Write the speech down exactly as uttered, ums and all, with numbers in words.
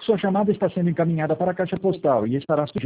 Sua chamada está sendo encaminhada para a caixa postal e estará sujeita